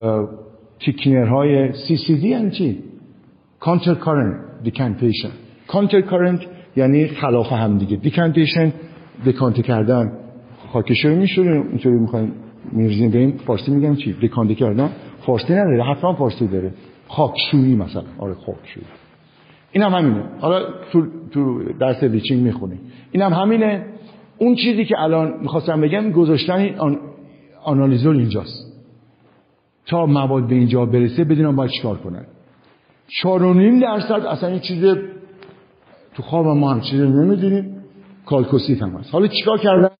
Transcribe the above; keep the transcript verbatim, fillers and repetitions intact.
تیکنرهای سی سی دی یعنی چی؟ کانتر کارنت دیکانتیشن. کانتر کارنت یعنی خلاف هم دیگه. دیکانتیشن دکانته کردن. خاکش رو میشوریم اینطوری میخوایم میرزیم به این فارسی میگم چی؟ دکانته کردن. فارسی نداره، حتما فارسی داره. خاکشویی مثلا. آره خاکشویی. این هم همینه. حالا تو تو درس لیچینگ میخونی. این هم همینه. اون چیزی که الان میخواستم بگم گذاشتن این آن... آنالیزور اینجاست. تا مواد به اینجا برسه بدونم باید چیکار کنن. چهار و نیم درصد اصلا این چیز تو خواب ما هم چیز نمیدونیم. کالکوسیت هم هست. حالا چیکار کردن؟